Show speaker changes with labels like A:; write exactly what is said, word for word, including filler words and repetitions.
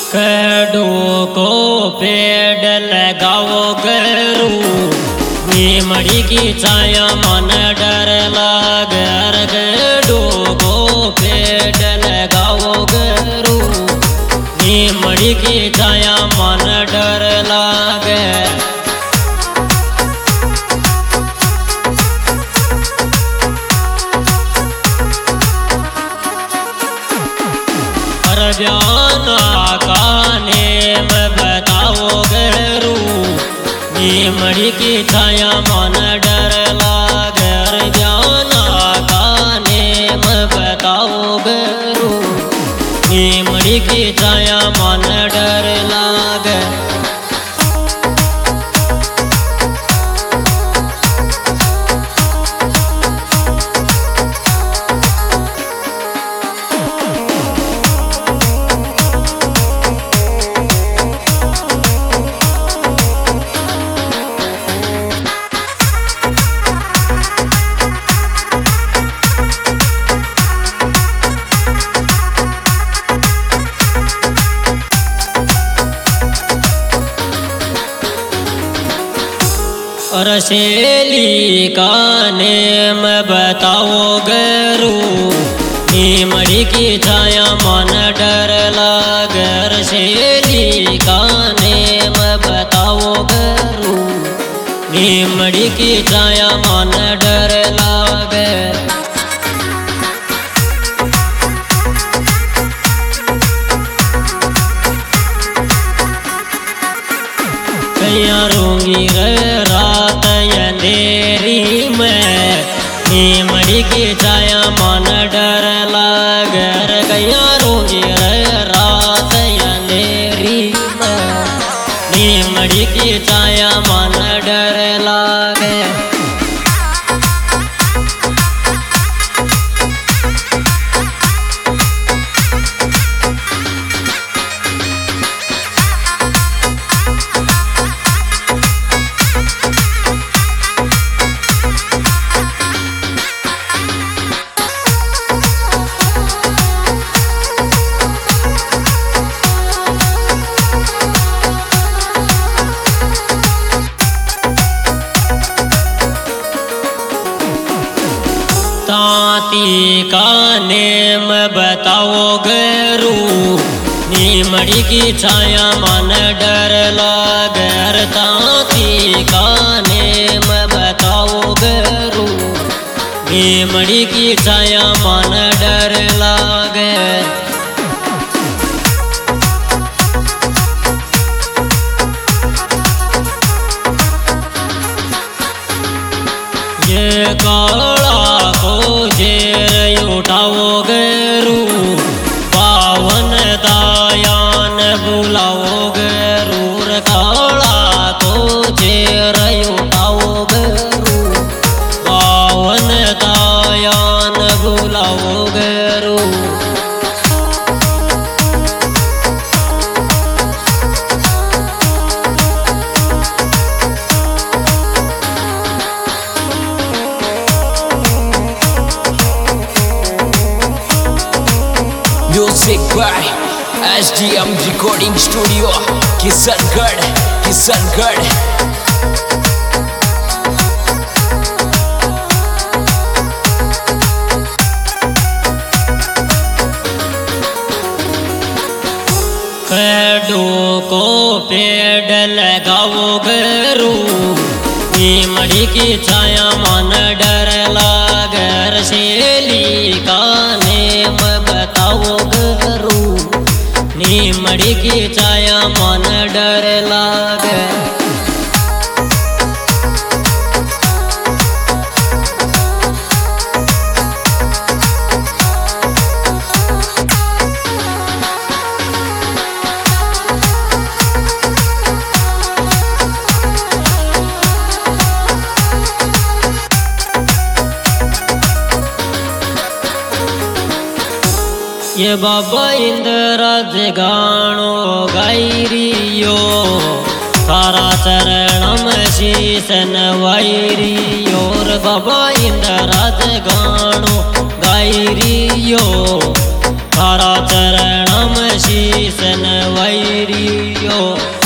A: कड़ू को पेड़ लगाओ गरू नीमड़ी की छाया मन डर लागर गड़ू को पेड़ लगाओ गरू नीमड़ी की छाया मन डर लागे जाना का नेम बताओ गरू नीमड़ी की छाया मन डर लागर जाना का नेम बताओ गरू नीमड़ी की छाया मन डर लागे रसेली का नेम बताओ गरू नीमड़ी की छाया मन डर लागर रसेली का नेम बताओ गरू नीमड़ी की छाया मन डर लागे कैया रोंगी रे रात अंधेरी में नीमड़ी की छाया मन डर लागर कैया रोंगी रे रात अंधेरी में नीमड़ी की छाया मन डर लागे ताती का नेम बताओ गरू नीमड़ी की छाया मन डर लागर ताती का नेम बताओ गरू नीमड़ी की छाया मन डर लागे ये काला को जेर उठाओ गरू पावन दायान बुलाओ गरूर काला को जेर उठाओ गरू पावन दायान बुलाओ गरू
B: Music by S D M Recording Studio, Kisangad, Kisangad.
A: कड़ू को पेड़ लगाओ गरू नीमड़ी की छाया मन डर लागर रसेली का नेम बताओ गरू नीमड़ी की छाया मन डर लागे ये बाबा इंद्राज गाणो गायरियो थारा चरण में शीश नवायरियो रे बाबा इंद्राज गाणो गायरियो थारा चरण में शीश नवायरियो વૈરીયો